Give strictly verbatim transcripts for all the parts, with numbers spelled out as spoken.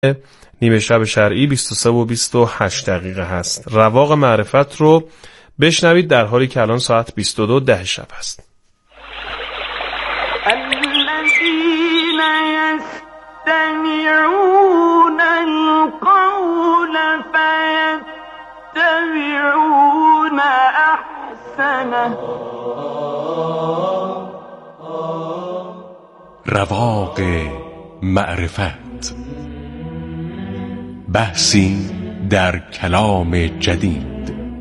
نیمه شب شرعی بیست و سه و بیست و هشت دقیقه هست. رواق معرفت رو بشنوید در حالی که الان ساعت بیست و دو ده شب هست. الذين يستمعون القول فيتبعون احسنه. رواق معرفت، بحثی در کلام جدید.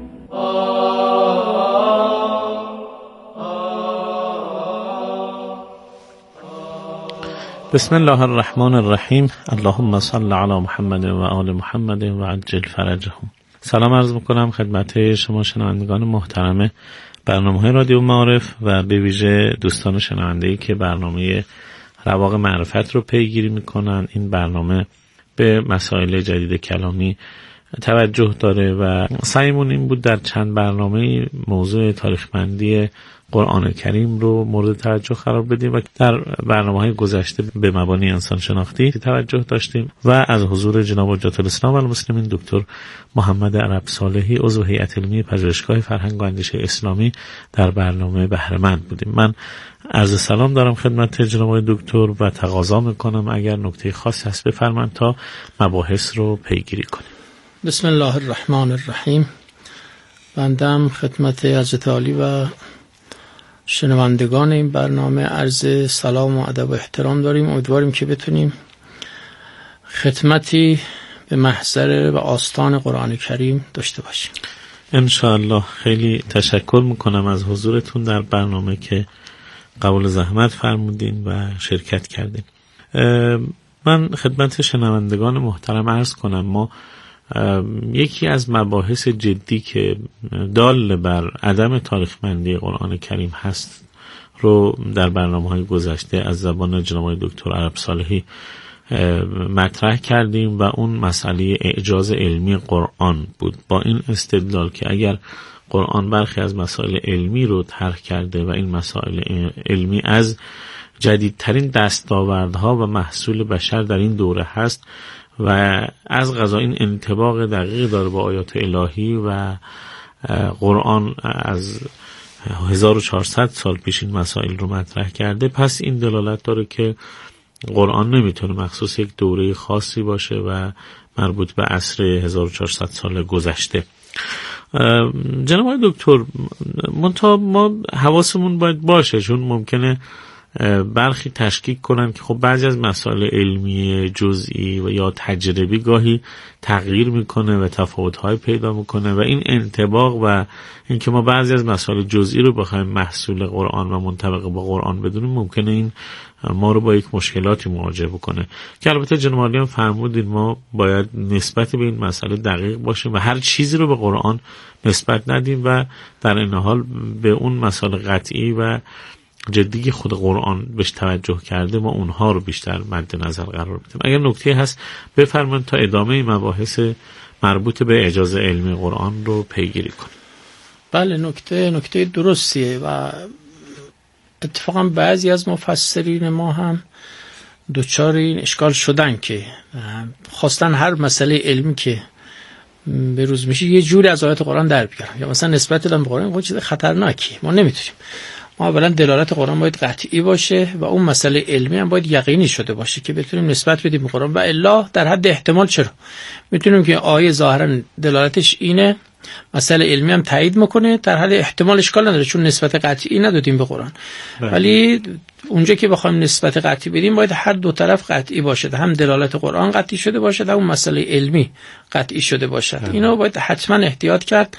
بسم الله الرحمن الرحیم. اللهم صل علی محمد و آل محمد و عجل فرجهم. سلام عرض میکنم خدمت شما شنوندگان محترم برنامه رادیو معارف و به ویژه دوستان شنونده‌ای که برنامه رواق معرفت رو پیگیری میکنن. این برنامه به مسائل جدید کلامی توجه داره و سعیمون این بود در چند برنامه موضوع تاریخمندی قرآن کریم رو مورد توجه قرار بدیم و در برنامه‌های گذشته به مبانی انسان شناختی توجه داشتیم و از حضور جناب حجت الاسلام و المسلمین دکتر محمد عرب صالحی عضو هیئت علمی پژوهشگاه فرهنگ و اندیشه اسلامی در برنامه بهره مند بودیم. من عرض سلام دارم خدمت جناب دکتر و تقاضا میکنم اگر نکته خاصی هست بفرمایید تا مباحث رو پیگیری کنیم. بسم الله الرحمن الرحیم. بندم خدمت حضرت عالی و شنوندگان این برنامه عرض سلام و ادب و احترام داریم. امیدواریم که بتونیم خدمتی به محضر و آستان قرآن کریم داشته باشیم انشاءالله. خیلی تشکر میکنم از حضورتون در برنامه که قبول زحمت فرمودین و شرکت کردین. من خدمت شنوندگان محترم عرض کنم ما یکی از مباحث جدی که دال بر عدم تاریخمندی قرآن کریم هست رو در برنامه‌های گذشته از زبان جناب دکتر عرب صالحی مطرح کردیم و اون مسئله اعجاز علمی قرآن بود، با این استدلال که اگر قرآن برخی از مسائل علمی رو طرح کرده و این مسائل علمی از جدیدترین دستاوردها و محصول بشر در این دوره هست و از قضا این انطباق دقیق داره با آیات الهی و قرآن از هزار و چهارصد سال پیش این مسائل رو مطرح کرده، پس این دلالت داره که قرآن نمیتونه مخصوص یک دوره خاصی باشه و مربوط به عصر هزار و چهارصد سال گذشته. جناب آقای دکتر، منتها ما حواسمون باید باشه چون ممکنه برخی تشکیک کنن که خب بعضی از مسائل علمی جزئی و یا تجربی گاهی تغییر میکنه و تفاوت‌های پیدا میکنه و این انطباق و اینکه ما بعضی از مسائل جزئی رو بخوایم محصول قرآن و منطبق با قرآن بدونیم ممکنه این ما رو با یک مشکلاتی مواجه بکنه که البته جناب عالی هم فرمودین ما باید نسبت به این مسئله دقیق باشیم و هر چیزی رو به قرآن نسبت ندیم و در این حال به اون مسائل قطعی و جدی خود قرآن بهش توجه کرده ما اونها رو بیشتر مد نظر قرار بدیم. اگر نکته هست بفرمایید تا ادامه مباحث مربوط به اعجاز علمی قرآن رو پیگیری کنیم. بله، نکته نکته درستیه و اتفاقا بعضی از مفسرین ما هم دوچار این اشکال شدن که خواستن هر مسئله علمی که به روز میشه یه جوری از آیات قرآن در بیارن یا مثلا نسبت دادن به قرآن خود چیز خطرناکی. ما نمیتونیم. ما اولا دلالت قرآن باید قطعی باشه و اون مسئله علمی هم باید یقینی شده باشه که بتونیم نسبت بدیم به قرآن و الا در حد احتمال چرا میتونیم که آیه ظاهرا دلالتش اینه مسئله علمی هم تایید میکنه، در حد احتمال اشکال نداره چون نسبت قطعی ندادیم به قرآن. ولی اونجا که بخوایم نسبت قطعی بدیم باید هر دو طرف قطعی باشه، هم دلالت قرآن قطعی شده باشه هم اون مسئله علمی قطعی شده باشه. اینو باید حتما احتیاط کرد.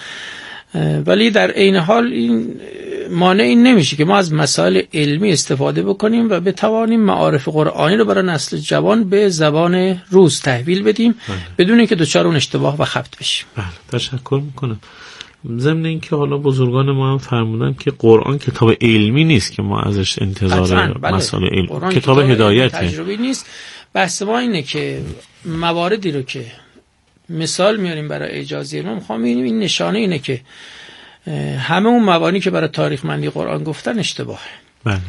ولی در عین حال این مانع این نمیشه که ما از مسائل علمی استفاده بکنیم و بتوانیم معارف قرآنی رو برای نسل جوان به زبان روز تحویل بدیم بله. بدون اینکه دچار اون اشتباه و خبط بشیم. بله، تشکر میکنم. ضمن اینکه حالا بزرگان ما هم فرمودن که قرآن کتاب علمی نیست که ما ازش انتظار بله. مسائل علمی کتاب, کتاب هدایته، تجربی نیست. بحث ما اینه که مواردی رو که مثال میاریم برای اعجاز علم، میخوام ببینیم این نشانه اینه که همه اون مبانی که برای تاریخ مندی قرآن گفتن اشتباهه. بله.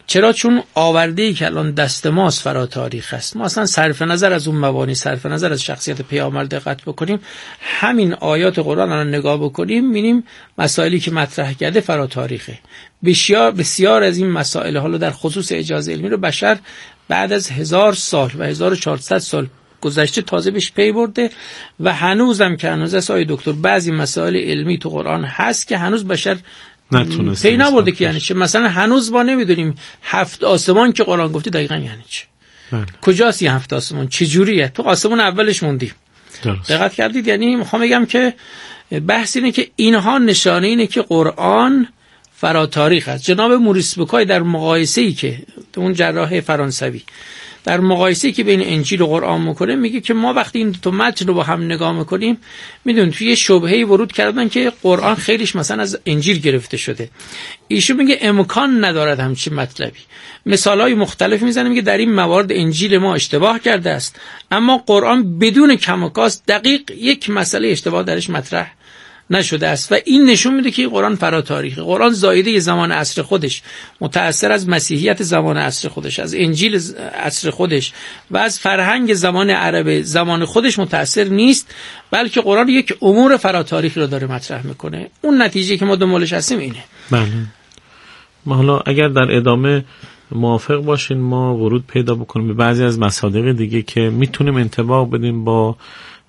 چرا؟ چون آورده‌ای که الان دست ماست فرا تاریخ است. ما اصلا صرف نظر از اون مبانی، صرف نظر از شخصیت پیامبر دقت بکنیم، همین آیات قرآن الان نگاه بکنیم می‌بینیم مسائلی که مطرح کرده فرا تاریخه. بسیار بسیار از این مسائل حالا در خصوص اعجاز علمی رو بشر بعد از هزار سال و هزار و چهارصد سال گذشته تازه بهش پی برده و هنوزم که هنوز است آقای دکتر بعضی مسائل علمی تو قرآن هست که هنوز بشر نتونسته پی نبرده که یعنی چه. مثلا هنوز ما نمیدونیم هفت آسمان که قرآن گفته دقیقاً یعنی چه. بله. کجاست این هفت آسمان؟ چه جوریه؟ تو آسمان اولش موندیم. درست. دقت کردید؟ یعنی میخوام بگم که بحث اینه که اینها نشانه اینه که قرآن فرا تاریخ است. جناب موریس بوکای در مقایسه‌ای که اون جراح فرانسوی در مقایسه‌ای که بین انجیل و قرآن میکنه میگه که ما وقتی این دو متن رو با هم نگاه میکنیم میدونیم توی یه شبهه‌ای ورود کردن که قرآن خیلیش مثلا از انجیل گرفته شده. ایشون میگه امکان ندارد همچین مطلبی. مثالای مختلف میزنه، میگه در این موارد انجیل ما اشتباه کرده است، اما قرآن بدون کم و کاست دقیق یک مسئله اشتباه درش مطرح نشده است و این نشون میده که قرآن فرا تاریخه. قرآن زایده زمان عصر خودش، متأثر از مسیحیت زمان عصر خودش، از انجیل عصر خودش و از فرهنگ زمان عرب زمان خودش متأثر نیست، بلکه قرآن یک امور فرا تاریخی رو داره مطرح میکنه. اون نتیجه که ما دنبالش هستیم اینه. بله. ما حالا اگر در ادامه موافق باشین ما ورود پیدا بکنیم به بعضی از مصادیق دیگه که میتونیم انطباق بدیم با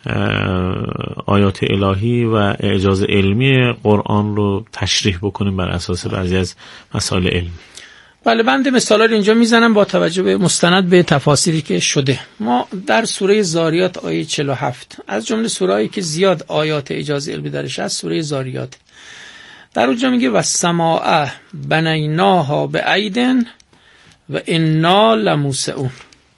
آیات الهی و اعجاز علمی قرآن رو تشریح بکنیم بر اساس بعضی از مسائل علمی. بله، بنده مثالا رو اینجا میزنم با توجه به مستند به تفاسیری که شده. ما در سوره زاریات آیه چهل و هفت از جمله سوره‌ای که زیاد آیات اعجاز علمی درش هست سوره زاریات. در اونجا میگه والسماء بنیناها بعید و انا لموسعون.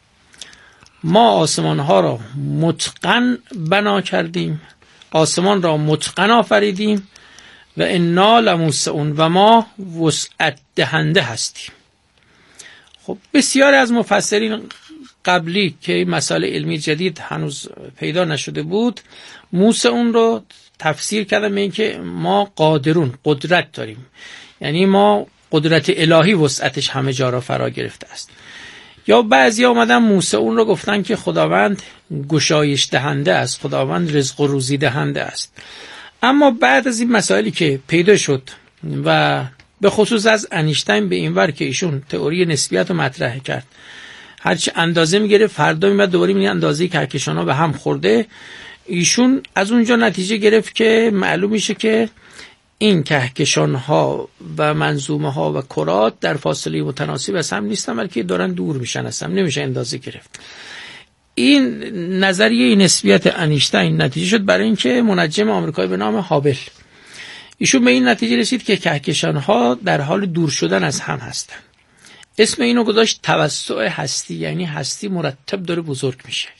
ما آسمان ها را متقن بنا کردیم، آسمان را متقن آفریدیم و انا لموسعون و ما وسعت دهنده هستیم. خب بسیاری از مفسرین قبلی که این مسائل علمی جدید هنوز پیدا نشده بود موسعون رو تفسیر کردن به این که ما قادرون، قدرت داریم، یعنی ما قدرت الهی وسعتش همه جا را فرا گرفته است. یا بعضی اومدن موسعون رو گفتن که خداوند گشایش دهنده است، خداوند رزق و روزی دهنده است. اما بعد از این مسائلی که پیدا شد و به خصوص از انیشتین به این ور که ایشون تئوری نسبیت رو مطرح کرد، هرچی اندازه میگیره فردا میاد دوباره میگه اندازه کهکشان ها به هم خورده، ایشون از اونجا نتیجه گرفت که معلوم میشه که این کهکشان ها و منظومه ها و کرات در فاصله متناسب از هم نیستن بلکه دارن دور میشن، از هم نمیشه اندازه گرفت. این نظریه نسبیت انیشتین نتیجه شد برای اینکه منجم آمریکایی به نام هابل ایشون به این نتیجه رسید که کهکشان ها در حال دور شدن از هم هستن. اسم اینو گذاشت توسع هستی، یعنی هستی مرتب داره بزرگ میشه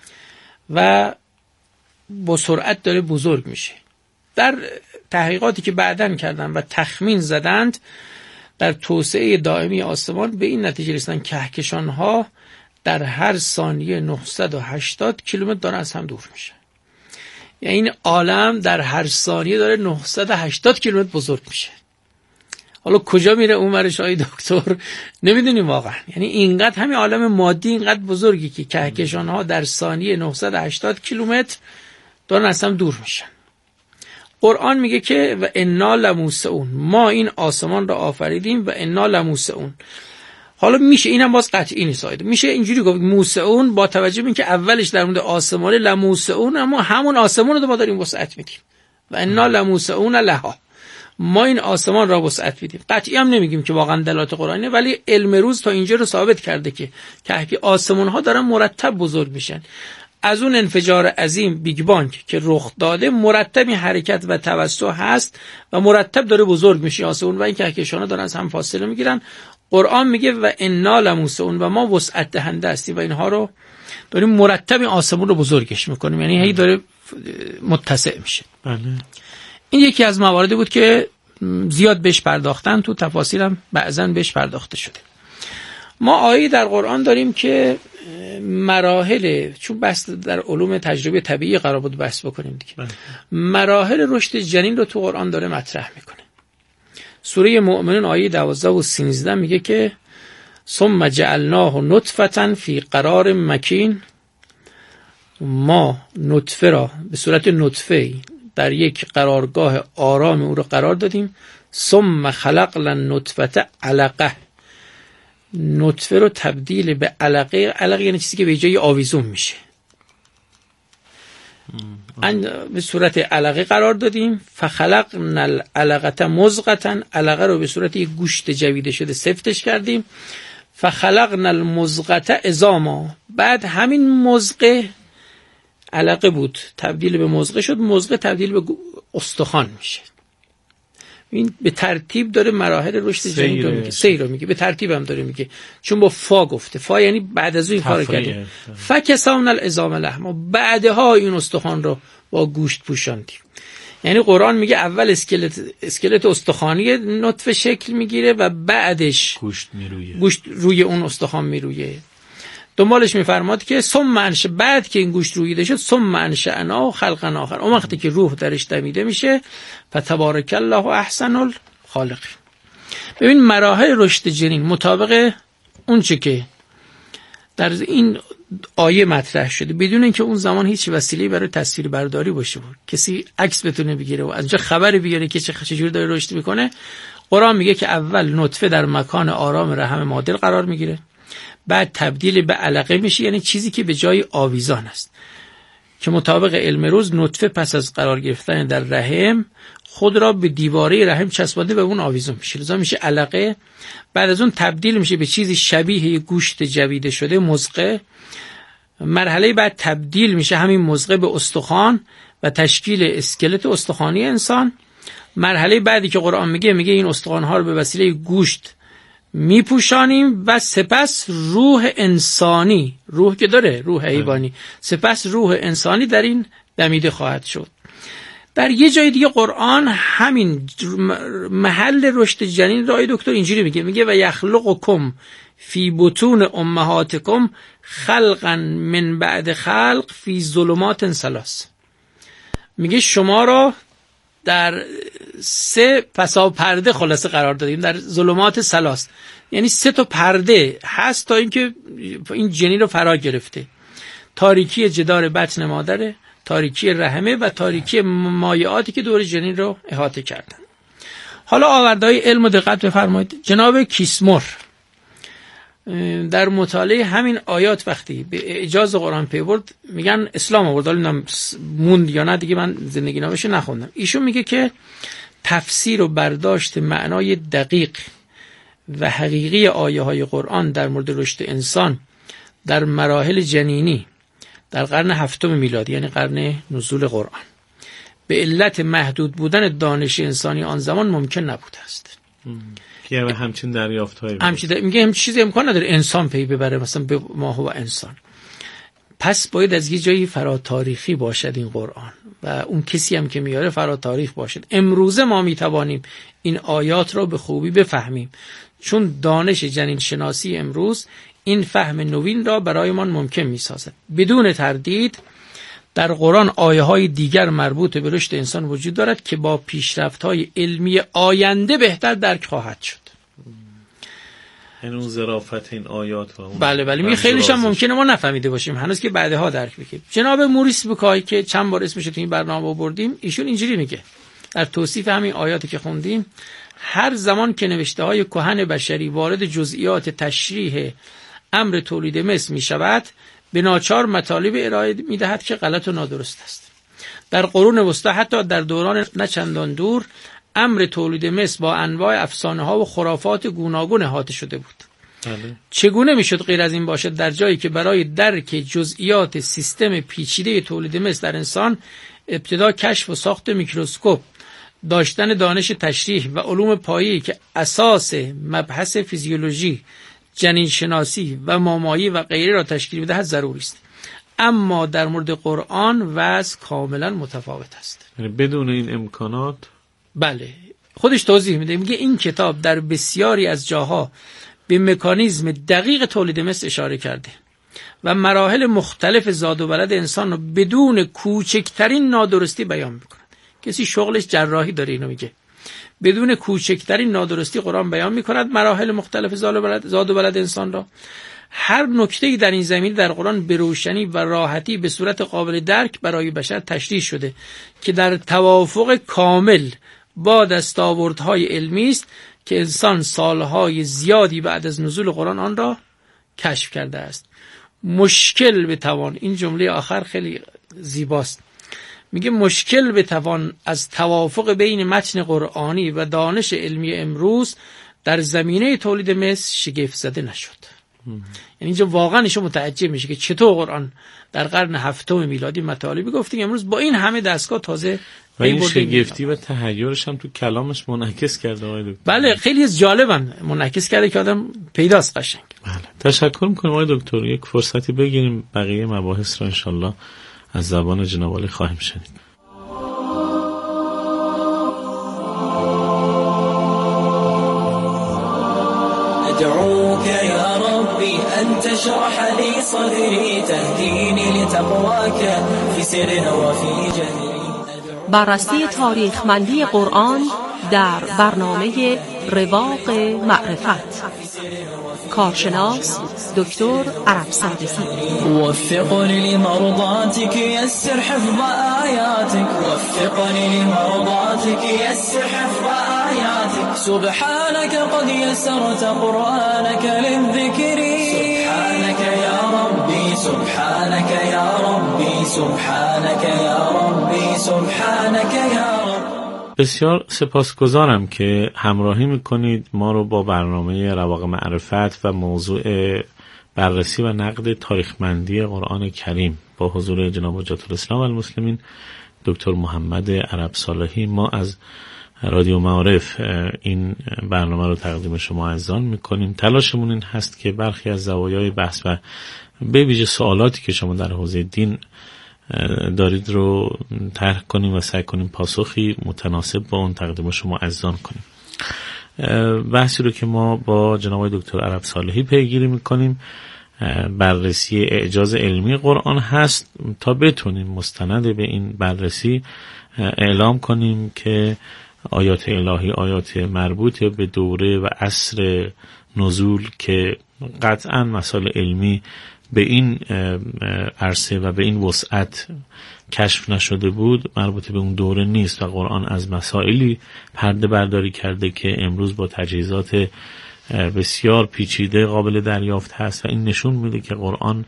و با سرعت داره بزرگ میشه. در تحقیقاتی که بعداً کردن و تخمین زدند در توسعه دائمی آسمان به این نتیجه رسیدن کهکشان ها در هر ثانیه نهصد و هشتاد کیلومتر دارن از هم دور میشه. یعنی این عالم در هر ثانیه داره نهصد و هشتاد کیلومتر بزرگ میشه. حالا کجا میره اون ورش های دکتر نمیدونیم واقعا. یعنی اینقدر همین عالم مادی اینقدر بزرگی که کهکشان ها در ثانیه نهصد و هشتاد کیلومتر دارن از هم دور میشن. قرآن میگه که و انا لموسعون، ما این آسمان را آفریدیم و انا لموسعون. حالا میشه اینم باز قطعی نیست، میشه اینجوری گفت موسعون با توجه به اینکه اولش در مورد آسمان لموسعون، اما همون آسمان رو ما داریم وسعت میدیم و انا لموسعون لها، ما این آسمان را وسعت میدیم. قطعی هم نمیگیم که واقعا دلالت قرآنیه، ولی علم روز تا اینجا رو ثابت کرده که که آسمان ها دارن مرتب بزرگ میشن. از اون انفجار عظیم بیگ بانگ که رخ داده مرتب حرکت و توسع هست و مرتب داره بزرگ میشه آسمون و این کهکشان‌ها دارن از هم فاصله میگیرن. قرآن میگه و انا لموسعون و ما وسعت دهنده هستیم و اینها رو داریم مرتب آسمون رو بزرگش میکنیم، یعنی هی داره متسع میشه. بله. این یکی از مواردی بود که زیاد بهش پرداختن، تو تفاسیرم بعضن بهش پرداخته شده. ما آیه در قرآن داریم که مراحل، چون بحث در علوم تجربه طبیعی قرار بود بحث بکنیم دیگه، بله. مراحل رشد جنین رو تو قرآن داره مطرح میکنه. سوره مؤمنون آیه دوازده و سیزده میگه که ثم جعلناه نطفة فی قرار مکین، ما نطفه را به صورت نطفه در یک قرارگاه آرام او را قرار دادیم. ثم خلقنا النطفه علقه، نطفه رو تبدیل به علقه، علقه یعنی چیزی که به جای آویزون میشه، به صورت علقه قرار دادیم. فخلقنا العلقه مضغه، علقه رو به صورت یک گوشت جویده شده سفتش کردیم. فخلقنا المضغه عظاما، بعد همین مضغه، علقه بود تبدیل به مضغه شد، مضغه تبدیل به استخوان میشه. این به ترتیب داره مراحل رشد جنین رو میگه، سیر رو میگه، به ترتیب هم داره میگه، چون با فا گفته، فا یعنی بعد از اون این کارو کردیم. فکسونا العظام لحما، بعدها این استخوان رو با گوشت پوشاندیم. یعنی قرآن میگه اول اسکلت اسکلت استخوانی نطفه شکل میگیره و بعدش گوشت میرویه، گوشت روی اون استخوان میرویه. دنبالش میفرماد که ثم انش، بعد که این گوشت رویده شد، ثم انشأنا خلقا آخر، اون وقتی که روح درش دمیده میشه، فتبارک الله احسن الخالقین. ببین مراحل رشد جنین مطابق اون چه که در این آیه مطرح شده، بدون اینکه اون زمان هیچ وسیله‌ای برای تصویر برداری باشه، کسی عکس بتونه بگیره و از اونجا خبری بیاره که چجوری داره رشد میکنه، قرآن میگه که اول نطفه در مکان آرام رحم مادر قرار میگیره، بعد تبدیل به علقه میشه، یعنی چیزی که به جای آویزان است، که مطابق علم روز نطفه پس از قرار گرفتن در رحم خود را به دیواره رحم چسبانده به اون آویزون میشه، لذا میشه علقه. بعد از اون تبدیل میشه به چیزی شبیه گوشت جویده شده، مضغه. مرحله بعد تبدیل میشه همین مضغه به استخوان و تشکیل اسکلت استخوانی انسان. مرحله بعدی که قرآن میگه، میگه این استخوان‌ها رو به وسیله گوشت میپوشانیم و سپس روح انسانی، روح که داره روح حیوانی، سپس روح انسانی در این دمیده خواهد شد. در یه جای دیگه قرآن همین محل رشد جنین را دکتر اینجوری میگه، میگه و یخلقکم فی بطون امهاتکم خلقا من بعد خلق فی ظلمات ثلاث، میگه شما را در سه پسا پرده خلاصه قرار دادیم، در ظلمات ثلاث، یعنی سه تا پرده هست تا اینکه این جنین رو فرا گرفته. تاریکی جدار بطن مادره، تاریکی رحمه و تاریکی مایعاتی که دور جنین رو احاطه کردن. حالا آوردهای علم و دقت بفرمایید. جناب کیسمور در مطالعه همین آیات وقتی به اعجاز قرآن پی برد، میگن اسلام آورد، حالا موند یا نه دیگه من زندگی نامش نخوندم، ایشون میگه که تفسیر و برداشت معنای دقیق و حقیقی آیه های قرآن در مورد رشد انسان در مراحل جنینی در قرن هفتم میلادی، یعنی قرن نزول قرآن، به علت محدود بودن دانش انسانی آن زمان ممکن نبوده است. یعنی همچین دریافت‌هایی همچین در... میگه همچین چیزی امکان نداره انسان پی ببره مثلا به ما هو انسان. پس باید از یه جایی فراتاریخی باشد این قرآن و اون کسی هم که میاره فراتاریخ باشد. امروزه ما میتوانیم این آیات را به خوبی بفهمیم، چون دانش جنین شناسی امروز این فهم نوین را برایمان ممکن میسازد. بدون تردید در قرآن آیه های دیگر مربوط به رشد انسان وجود دارد که با پیشرفت های علمی آینده بهتر درک خواهد شد. یعنی اون ظرافت این آیات و بله بله می خیلیش هم ممکنه ما نفهمیده باشیم هنوز که بعدها درک بکنیم. جناب موریس بوکای که چند بار اسمش تو این برنامه آوردیم، ایشون اینجوری میگه در توصیف همین آیاتی که خوندیم: هر زمان که نوشته های کهن بشری وارد جزئیات تشریح امر تولید مثل می شود، به ناچار مطالب ارائه می دهد که غلط و نادرست است. در قرون وسطی حتی در دوران نه چندان دور امر تولید مثل با انواع افسانه ها و خرافات گوناگون احاطه شده بود. بله. چگونه میشد غیر از این باشد در جایی که برای درک جزئیات سیستم پیچیده تولید مثل در انسان ابتدا کشف و ساخت میکروسکوپ، داشتن دانش تشریح و علوم پایه‌ای که اساس مبحث فیزیولوژی، جنین شناسی و مامایی و غیره را تشکیل می‌دهد ضروری است. اما در مورد قرآن وضع کاملا متفاوت است. یعنی بدون این امکانات، بله خودش توضیح میده، میگه این کتاب در بسیاری از جاها به مکانیزم دقیق تولید مثل اشاره کرده و مراحل مختلف زاد و ولد انسان رو بدون کوچکترین نادرستی بیان میکنه. کسی شغلش جراحی داره اینو میگه، بدون کوچکترین نادرستی قرآن بیان می‌کند مراحل مختلف زاد و بلد زاد و بلد انسان را. هر نکته‌ای در این زمینه در قرآن به روشنی و راحتی به صورت قابل درک برای بشر تشریح شده که در توافق کامل با دستاوردهای علمی است که انسان سالهای زیادی بعد از نزول قرآن آن را کشف کرده است. مشکل بتوان، این جمله آخر خیلی زیباست، میگه مشکل بتوان از توافق بین متن قرآنی و دانش علمی امروز در زمینه تولید مس شگفت زده نشد. یعنی اینجا واقعا ایشون متعجب میشه که چطور قرآن در قرن هفتم میلادی مطالبی گفته که امروز با این همه دستگاه تازه و این شگفتی و تحیرش هم تو کلامش منعکس کرده آقای دکتر. بله خیلی جالبن منعکس کرده که آدم پیداست قشنگ. بله تشکر میکنم آقای دکتر. یک فرصتی بگیریم بقیه مباحث رو انشالله از زبان جناب عالی خواهیم شنید. أدعوك يا ربي أن تشرح لي صدري تهديني لتقواك في سر وفي جهري. بررسی تاریخمندی قرآن در برنامه رواق معرفت. کارشناس دکتر عرب سردسی. وفقني لمرضاتك يسر حفظ آياتك وفقني لمرضاتك يسر حفظ آياتك سبحانك قد يسرت قرآنك للذكر سبحانك يا ربي سبحانك يا ربي سبحانك يا ربي سبحانك يا ربي. بسیار سپاسگزارم که همراهی میکنید ما رو با برنامه رواق معرفت و موضوع بررسی و نقد تاریخمندی قرآن کریم با حضور جناب حجت الاسلام و المسلمین دکتر محمد عرب صالحی. ما از رادیو معارف این برنامه رو تقدیم شما عزیزان میکنیم. تلاشمون این هست که برخی از زوایای بحث و به ویژه سوالاتی که شما در حوزه دین دارید رو طرح کنیم و سعی کنیم پاسخی متناسب با اون تقدیم شما عزیزان کنیم. بحثی رو که ما با جناب دکتر عرب صالحی پیگیری میکنیم بررسی اعجاز علمی قرآن هست تا بتونیم مستند به این بررسی اعلام کنیم که آیات الهی آیات مربوط به دوره و عصر نزول که قطعا مسائل علمی به این عرصه و به این وسعت کشف نشده بود مربوط به اون دوره نیست و قرآن از مسائلی پرده برداری کرده که امروز با تجهیزات بسیار پیچیده قابل دریافت هست و این نشون میده که قرآن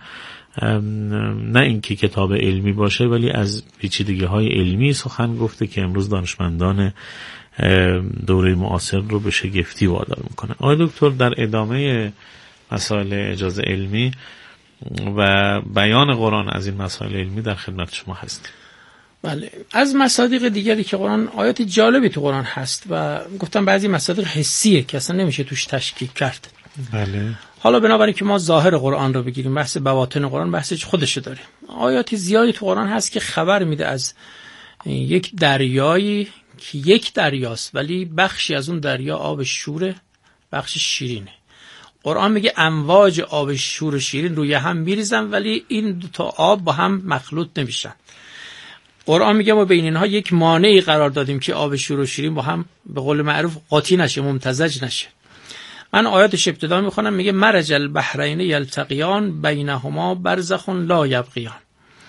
نه اینکه کتاب علمی باشه ولی از پیچیدگی های علمی سخن گفته که امروز دانشمندان دوره معاصر رو به شگفتی وادار میکنه. آقای دکتر در ادامه مسائل اعجاز علمی و بیان قرآن از این مسائل علمی در خدمت شما هست. بله از مصادیق دیگری که قرآن آیات جالبی تو قرآن هست و گفتم بعضی مصادیق حسیه که اصلا نمیشه توش تشکیک کرد. بله حالا بنابراین که ما ظاهر قرآن رو بگیریم بحث بواطن قرآن بحث خودشه داریم. آیات زیادی تو قرآن هست که خبر میده از یک دریایی که یک دریاست ولی بخشی از اون دریا آب شوره بخش شیرینه. قرآن میگه امواج آب شور و شیرین روی هم میریزن ولی این دو تا آب با هم مخلوط نمیشن. قرآن میگه ما بین اینها یک مانعی قرار دادیم که آب شور و شیرین با هم به قول معروف قاطی نشه ممتزج نشه. من آیاتش ابتدا میخونم میگه مرج البحرین یلتقیان بینهما برزخ لا یبغیان.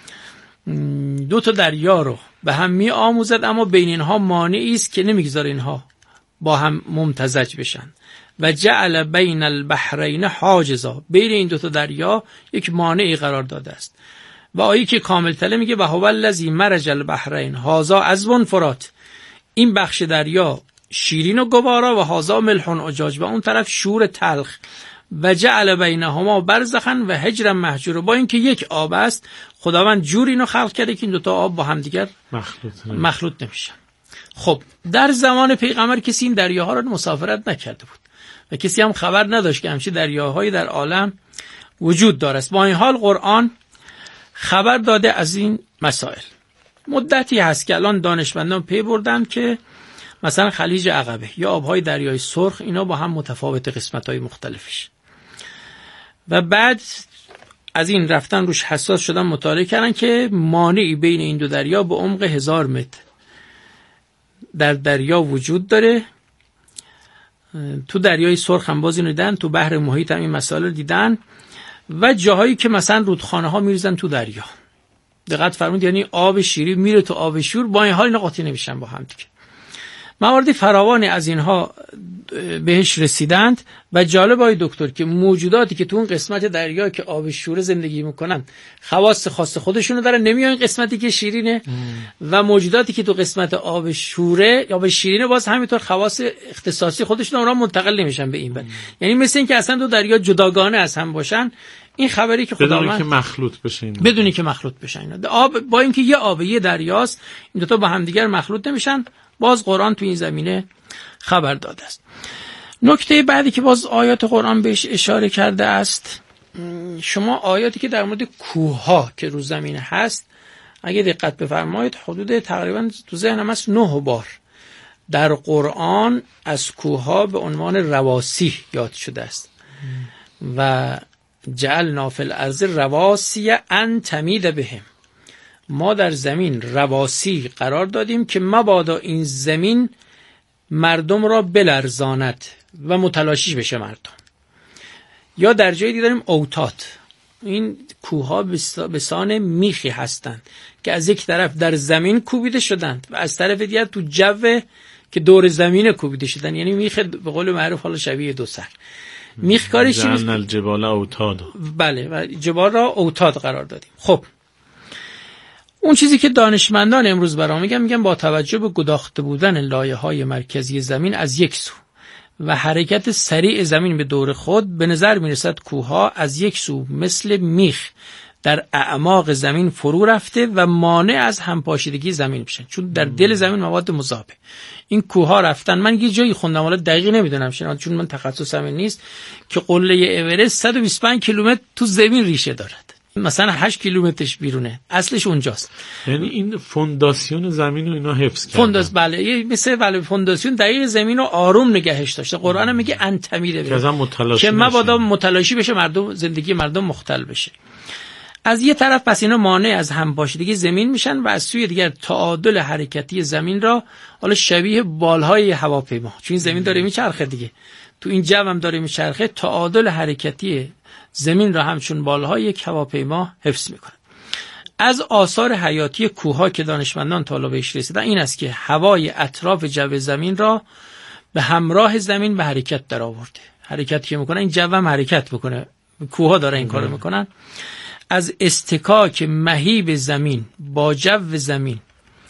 دو تا دریا رو به هم می آموزد اما بین اینها مانعی است که نمیگذاره اینها با هم ممتزج بشن. و جعل بین البحرین حاجزا بین این دو تا دریا یک مانعی قرار داده است. و آیه که کامل تله میگه و هو الذی مرج البحرین هذا عذب فرات. این بخش دریا شیرین و گوارا و هذا ملح اجاج و اون طرف شور تلخ. و جعل بینهما برزخا و حجرا محجورا. با اینکه یک آب است خداوند جوری اینو خلق کرده که این دو تا آب با هم دیگر مخلوط, مخلوط نمیشن. خب در زمان پیغمبر کسی این دریاها رو مسافرت نکرده بود و کسی هم خبر نداشت که همچین دریاهایی در عالم وجود داره است. با این حال قرآن خبر داده از این مسائل. مدتی هست که الان دانشمندان پی بردن که مثلا خلیج عقبه یا آبهای دریای سرخ اینا با هم متفاوت قسمت‌های مختلفش و بعد از این رفتن روش حساس شدن مطالعه کردن که مانعی بین این دو دریا به عمق هزار متر در دریا وجود داره. تو دریای سرخ هم باز اینو دیدن، تو بحر محیط هم این مسائل رو دیدن و جاهایی که مثلا رودخانه ها میریزن تو دریا. دقت فرمودید، یعنی آب شیرین میره تو آب شور، با این حال اینا قاطی نمیشن با هم دیگه. مواردی فراوانی از اینها بهش رسیدند و جالب آقای دکتر که موجوداتی که تو اون قسمت دریا که آب شوره زندگی میکنن خواص خاص خودشونو دارن، نمیان قسمتی که شیرینه ام. و موجوداتی که تو قسمت آب شوره یا آب شیرینه باز همینطور خواص اختصاصی خودشون اونها منتقل نمیشن به این بر. یعنی مثل این که اصلا دو دریا جداگانه از هم باشن. این خبری که خداوند بدونی که مخلوط بشن، بدونی که مخلوط بشن. آب با اینکه یه آب یه دریاست، این دو تا با هم دیگر مخلوط نمیشن. باز قرآن تو این زمینه خبر داده است. نکته بعدی که باز آیات قرآن بهش اشاره کرده است، شما آیاتی که در مورد کوه‌ها که رو زمین هست اگه دقت بفرمایید حدود تقریبا تو ذهنم هست نه بار در قرآن از کوه‌ها به عنوان رواسی یاد شده است. و جعلنا فی الارض رواسی ان تمید بهم، ما در زمین رواسی قرار دادیم که مبادا این زمین مردم را بلرزاند و متلاشی بشه مردم. یا در جایی دیداریم اوتاد، این کوه‌ها به سان میخی هستند که از یک طرف در زمین کوبیده شدند و از طرف دیگر تو جو که دور زمین کوبیده شدند، یعنی میخ به قول معروف حالا شبیه دو سر. میخ کاری چی؟ جعلنا الجبال اوتاد. بله، و جبال را اوتاد قرار دادیم. خب اون چیزی که دانشمندان امروز برام میگن، میگن با توجه به گداخته بودن لایه‌های مرکزی زمین از یک سو و حرکت سریع زمین به دور خود، به نظر میرسد کوه‌ها از یک سو مثل میخ در اعماق زمین فرو رفته و مانع از همپاشیدگی زمین میشن، چون در دل زمین مواد مذابه. این کوه‌ها رفتن، من یه جایی خوندم حالا دقیق نمیدونم چون من تخصصم این نیست، که قله اورست صد و بیست و پنج کیلومتر تو زمین ریشه دارد، مثلا هشت کیلومترش بیرونه، اصلش اونجاست. یعنی این فونداسیون زمین رو اینا حفظ کردن. فونداس بله، یه مثل بله فونداسیون دقیق زمین رو آروم نگهش داشته. قرآن میگه انتمیده بشه که مبادا متلاشی بشه، مردم زندگی مردم مختل بشه. از یه طرف پس اینا مانع از همپاشیدگی زمین میشن و از سوی دیگر تعادل حرکتی زمین را، حالا شبیه بالهای هواپیما، چون این زمین داره میچرخه دیگه، تو این جو هم داره میچرخه، تعادل حرکتی زمین را همچون بالهای یک هواپیما حفظ میکنه. از آثار حیاتی کوه‌ها که دانشمندان تا حالا بهش رسیدن این است که هوای اطراف جو زمین را به همراه زمین به حرکت در آورده. حرکت که میکنه این جو هم حرکت بکنه، کوه‌ها داره این کارو میکنن. از استکاک مهیب زمین با جو زمین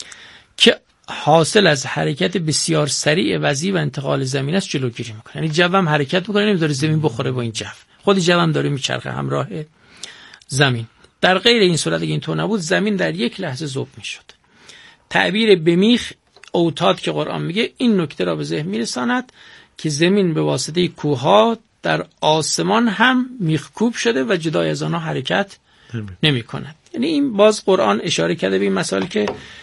که حاصل از حرکت بسیار سریع وزی و انتقال زمین است جلوگیری میکنه. یعنی جو هم حرکت میکنه، نمیذاره زمین بخوره با این جو، خود جو هم داره میچرخه همراه زمین. در غیر این صورت اگه اینطور نبود زمین در یک لحظه ذوب میشد. تعبیر به میخ اوتاد که قرآن میگه این نکته را به ذهن میرساند که زمین به واسطه کوه‌ها در آسمان هم میخکوب شده و جدای از آنها حرکت نمی کند. یعنی این باز قرآن اشاره کرده به این مسائل که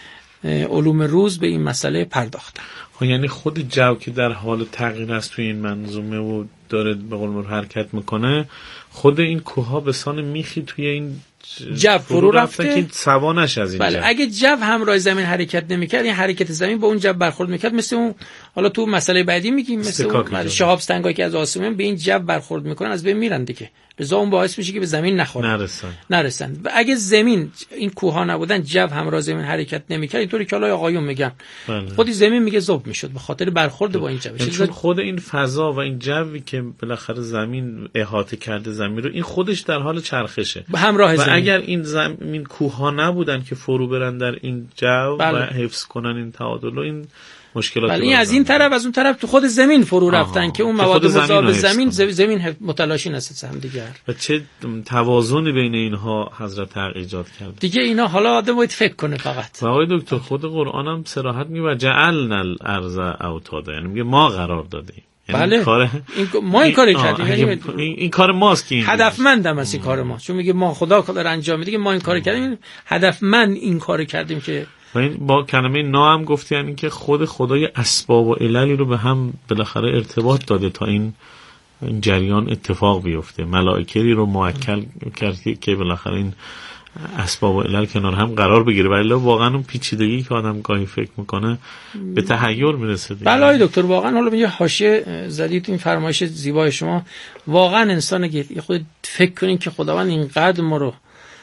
علوم روز به این مسئله پرداختن. خب یعنی خود جو که در حال تغییر است توی این منظومه و داره به قول معروف حرکت میکنه، خود این کوه‌ها به سان میخی توی این جو فرو رفته که سوانش از این بله. جو. اگه جو همراه زمین حرکت نمیکرد، این حرکت زمین با اون جو برخورد میکرد، مثل اون حالا تو مسئله بعدی میگیم مثل اون شهاب سنگایی که از آسمون به این جو برخورد میکنن از بین میرن دیگه، لذا اون باعث میشه که به زمین نخورن نرسن نرسن و اگه زمین این کوه‌ها نبودن، جو همراه زمین حرکت نمیکرد، اینطوری که حالا آقایون میگن بله. خودی زمین میگه ذوب میشد به خاطر برخورد با این جو. چون خود این فضا و این جوی که بالاخره زمین احاطه کرده زمین رو، این خودش در حال چرخشه همراه و زمین. اگر این زمین کوه‌ها نبودن که فرو برن در این جو بله. و حفظ کنن این تعادل و این مشکلات بله. این از این طرف از اون طرف تو خود زمین فرو رفتن که اون مواد مذاب زمین زمین, زمین متلاشی نشه هم دیگر. و چه توازنی بین اینها حضرت حق ایجاد کرده دیگه. اینا حالا آدم باید فکر کنه فقط. و آقای دکتر خود قرآن هم صراحت میگه و جعلنا الارض اوتادا، یعنی میگه ما قرار دادیم. یعنی بله. کار این ما این کارو کردیم، یعنی این, این کار ماست که هدفمندم از این کار ما، چون میگه ما خدا داره انجام میده، ما این کارو کردیم، هدفمند این کارو کردیم که و این با کلمه نا هم گفتی، یعنی که خود خدای اسباب و عللی رو به هم بالاخره ارتباط داده تا این این جریان اتفاق بیفته. ملائکه‌ای رو موکل کرد که بالاخره این اسباب و علل کنار هم قرار بگیره، ولی واقعا اون پیچیدگی که آدم گاهی فکر میکنه به تحیر میرسه. بله دکتر، واقعا حالا یه حاشیه زدید این فرمایش زیبای شما. واقعا انسان اگه خود فکر کنین که خداوند اینقدر ما رو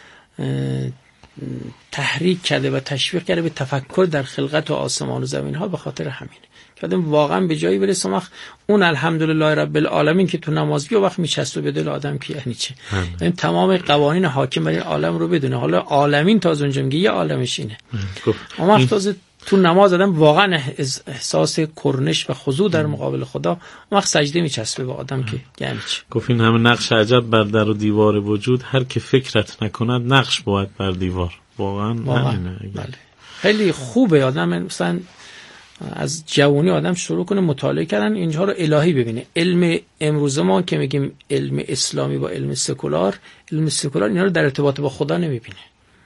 تحریک کرده و تشویق کرده به تفکر در خلقت و آسمان و زمین ها، به خاطر همینه که آدم واقعا به جایی برسه وقت اون الحمدلله رب العالمین که تو نماز بیا وقت میچسبه به دل آدم که یعنی چه، این تمام قوانین حاکم بر این عالم رو بدونه. حالا عالمین تازه اونجا میگه یه عالمش اینه، اما تازه تو نماز آدم واقعا احساس کرنش و خضوع در مقابل خدا، اون وقت سجده میچسبه به آدم که یعنی چه. گفتین همه نقش عجب بر در و دیوار وجود، هر که فکرت نکند نقش باید بر دیوار. واقعا همینه. بله. خیلی خوبه آدم مثلا از جوانی آدم شروع کنه مطالعه کردن اینجا رو الهی ببینه. علم امروز ما که میگیم علم اسلامی با علم سکولار، علم سکولار اینا رو در ارتباط با خدا نمیبینه،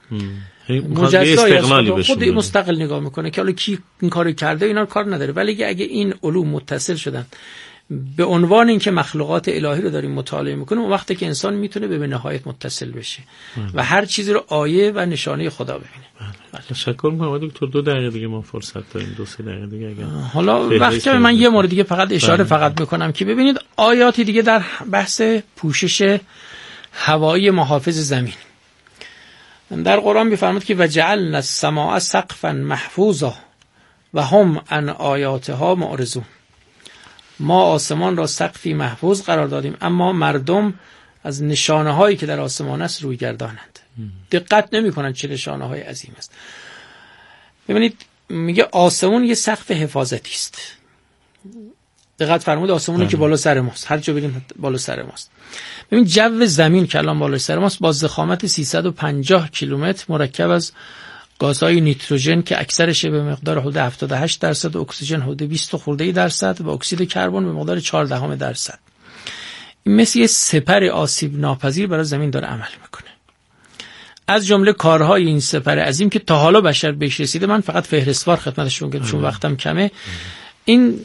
مجزای خود مستقل نگاه میکنه که حالا کی این کارو کرده اینا رو کار نداره. ولی اگه این علوم متصل شدن به عنوان اینکه مخلوقات الهی رو داریم مطالعه میکنیم، اون وقتی که انسان میتونه به نهایت متصل بشه و هر چیزی رو آیه و نشانه خدا ببینه. بله. تشکر میکنم دکتر. دو دقیقه دیگه ما فرصت داریم، دو سه دقیقه دیگه اگر حالا وقتی من یه مورد دیگه فقط اشاره بله. فقط میکنم که ببینید آیاتی دیگه در بحث پوشش هوایی محافظ زمین در قرآن میفرماد که وجعلنا السماء سقفا محفوظا و هم عن آیاتها معرضون. ما آسمان را سقفی محفوظ قرار دادیم اما مردم از نشانه هایی که در آسمان است روی گردانند، دقت نمی کنند چه نشانه های عظیم است. ببینید میگه آسمون یه سقف حفاظتی است. دقت فرمود آسمونی که بالا سر ماست، هر جا بریم بالا سر ماست. ببین جو زمین که الان بالا سر ماست با ضخامت سیصد و پنجاه کیلومتر مرکب از گازهای نیتروژن که اکثرش به مقدار حدود هفتاد و هشت درصد و اکسیژن حدود بیست خورده درصد و اکسید کربن به مقدار چهارده درصد. این مثل یه سپر آسیب ناپذیر برای زمین داره عمل میکنه. از جمله کارهای این سپر عظیم که تا حالا بشر بهش رسیده، من فقط فهرستوار خدمتشون میگم چون وقتم کمه. این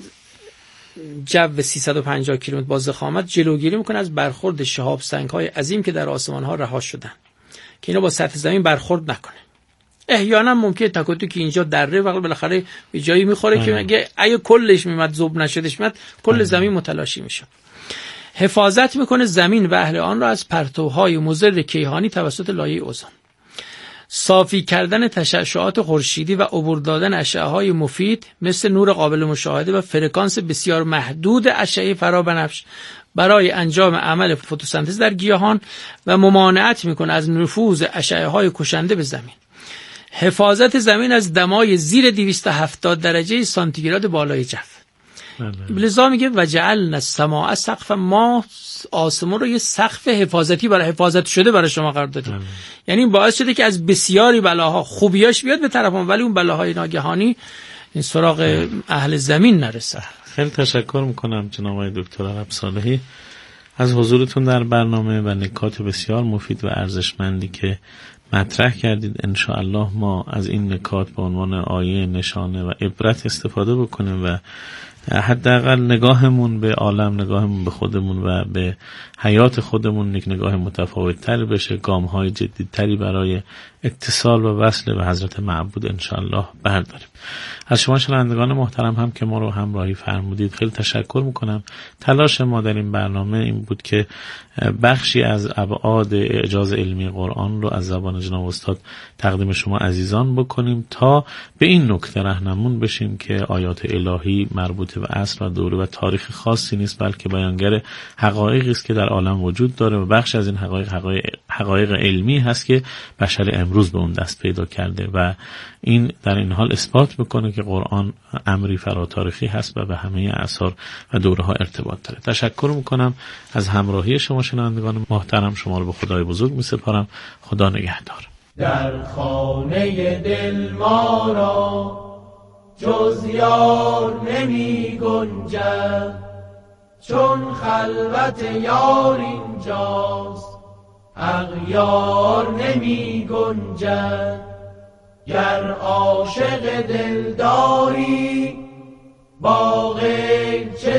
جو سیصد و پنجاه کیلومتر با ضخامت جلوگیری میکنه از برخورد شهاب سنگ‌های عظیم که در آسمان ها رها شدن که اینا با سطح زمین برخورد نکنه. احیانا ممکنه تکوتی که اینجا دره وقت بالاخره به جایی میخوره آه. که اگه اگه کلش میمد ذوب نشدش میمد کل آه. زمین متلاشی میشه. حفاظت میکنه زمین و اهل آن را از پرتوهای مضر کیهانی توسط لایه اوزون. صافی کردن تشعشعات خورشیدی و عبور دادن اشعه‌های مفید مثل نور قابل مشاهده و فرکانس بسیار محدود اشعه فرابنفش برای انجام عمل فتوسنتز در گیاهان و ممانعت میکنه از نفوذ اشعه‌های کشنده به زمین. حفاظت زمین از دمای زیر دویست و هفتاد درجه سانتیگراد بالای جو. لذا میگه وجعلنا السماء سقفا، ما آسمان رو یه سقف حفاظتی برای حفاظت شده برای شما قرار دادیم. یعنی این باعث شده که از بسیاری بلاها خوبیاش بیاد به طرفم ولی اون بلاهای ناگهانی این سراغ اهل زمین نرسه. خیلی تشکر میکنم جناب آقای دکتر عرب صالحی از حضورتون در برنامه و نکات بسیار مفید و ارزشمندی که مطرح کردید. ان شاء الله ما از این نکات به عنوان آیه نشانه و عبرت استفاده بکنیم و حداقل نگاهمون به عالم، نگاهمون به خودمون و به حیات خودمون یک نگاه متفاوت تر بشه، گام‌های جدی‌تری برای اتصال و وصل به حضرت معبود ان شاء الله برداریم. از شما شنوندگان محترم هم که ما رو همراهی فرمودید خیلی تشکر میکنم. تلاش ما در این برنامه این بود که بخشی از ابعاد اعجاز علمی قرآن رو از زبان جناب استاد تقدیم شما عزیزان بکنیم تا به این نکته راهنمون بشیم که آیات الهی مربوط به عصر و دوره و تاریخ خاصی نیست، بلکه بیانگر حقایقی است که در عالم وجود داره و بخش از این حقایق حقایق, حقایق علمی هست که بشر امروز به اون دست پیدا کرده و این در این حال اثبات میکنه که قرآن امری فراتاریخی هست و به همه اعصار و دوره ها ارتباط داره. تشکر میکنم از همراهی شما شنوندگان محترم. شما رو به خدای بزرگ میسپارم. خدا نگهدار. در خانه دل ما را جز یار نمی گنجد، چون خلوت یار اینجاست اغیار نمی گنجد. گر عاشق دلداری با غیر چه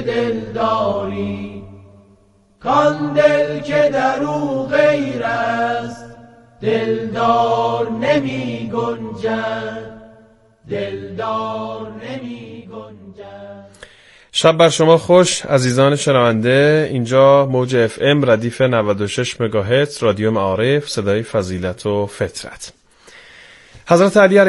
دلداری، کان دل که در او غیر است دلدار نمی گنجد، دلدار نمی گنجد. شب بر شما خوش عزیزان شنونده. اینجا موج اف ام ردیف نود و شش مگاهرتز رادیو معارف، صدای فضیلت و فطرت. حضرت علی